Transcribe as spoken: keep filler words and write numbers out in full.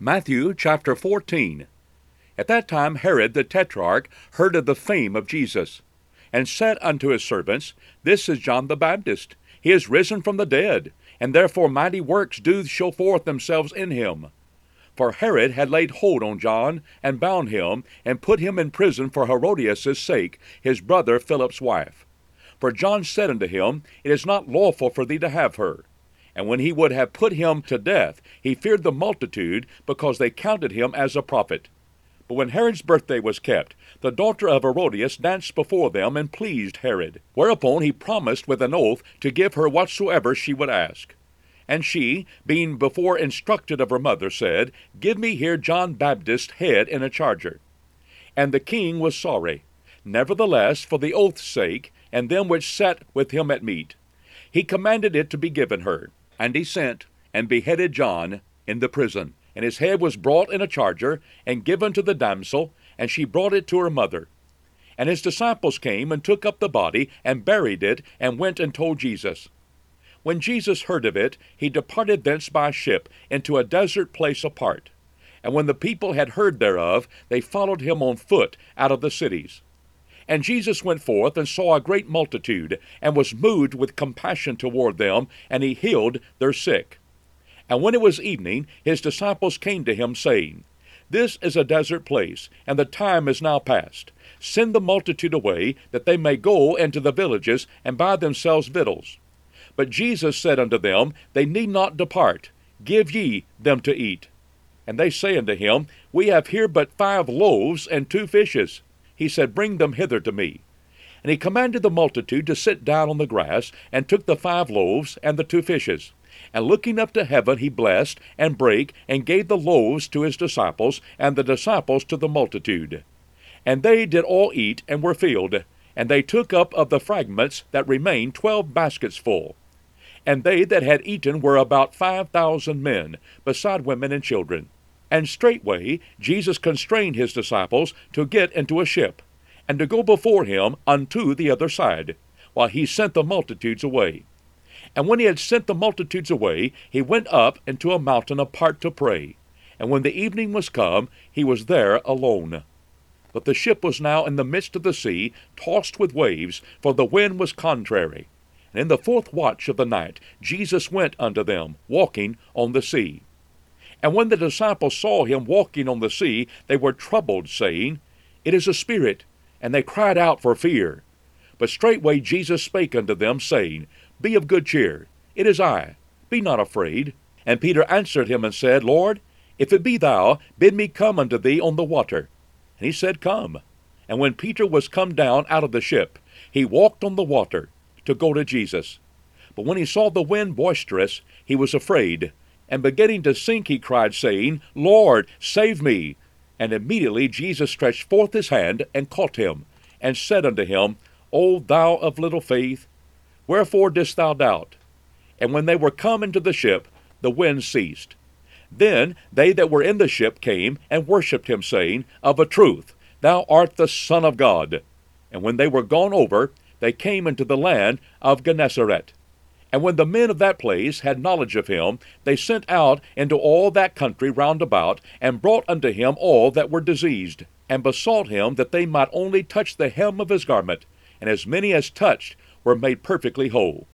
Matthew chapter fourteen. At that time Herod the Tetrarch heard of the fame of Jesus, and said unto his servants, This is John the Baptist. He is risen from the dead, and therefore mighty works do show forth themselves in him. For Herod had laid hold on John, and bound him, and put him in prison for Herodias' sake, his brother Philip's wife. For John said unto him, It is not lawful for thee to have her. And when he would have put him to death, he feared the multitude, because they counted him as a prophet. But when Herod's birthday was kept, the daughter of Herodias danced before them, and pleased Herod. Whereupon he promised with an oath to give her whatsoever she would ask. And she, being before instructed of her mother, said, Give me here John Baptist's head in a charger. And the king was sorry. Nevertheless, for the oath's sake, and them which sat with him at meat, he commanded it to be given her. And he sent, and beheaded John in the prison. And his head was brought in a charger, and given to the damsel, and she brought it to her mother. And his disciples came, and took up the body, and buried it, and went and told Jesus. When Jesus heard of it, he departed thence by ship into a desert place apart. And when the people had heard thereof, they followed him on foot out of the cities. And Jesus went forth, and saw a great multitude, and was moved with compassion toward them, and he healed their sick. And when it was evening, his disciples came to him, saying, This is a desert place, and the time is now past. Send the multitude away, that they may go into the villages, and buy themselves victuals. But Jesus said unto them, They need not depart. Give ye them to eat. And they say unto him, We have here but five loaves and two fishes. He said, Bring them hither to me. And he commanded the multitude to sit down on the grass, and took the five loaves and the two fishes. And looking up to heaven, he blessed, and brake, and gave the loaves to his disciples, and the disciples to the multitude. And they did all eat, and were filled. And they took up of the fragments that remained twelve baskets full. And they that had eaten were about five thousand men, beside women and children. And straightway Jesus constrained his disciples to get into a ship, and to go before him unto the other side, while he sent the multitudes away. And when he had sent the multitudes away, he went up into a mountain apart to pray. And when the evening was come, he was there alone. But the ship was now in the midst of the sea, tossed with waves, for the wind was contrary. And in the fourth watch of the night Jesus went unto them, walking on the sea. And when the disciples saw him walking on the sea, they were troubled, saying, It is a spirit. And they cried out for fear. But straightway Jesus spake unto them, saying, Be of good cheer, it is I, be not afraid. And Peter answered him and said, Lord, if it be thou, bid me come unto thee on the water. And he said, Come. And when Peter was come down out of the ship, he walked on the water to go to Jesus. But when he saw the wind boisterous, he was afraid, and beginning to sink, he cried, saying, Lord, save me. And immediately Jesus stretched forth his hand, and caught him, and said unto him, O thou of little faith, wherefore didst thou doubt? And when they were come into the ship, the wind ceased. Then they that were in the ship came, and worshipped him, saying, Of a truth, thou art the Son of God. And when they were gone over, they came into the land of Gennesaret. And when the men of that place had knowledge of him, they sent out into all that country round about, and brought unto him all that were diseased, and besought him that they might only touch the hem of his garment, and as many as touched were made perfectly whole.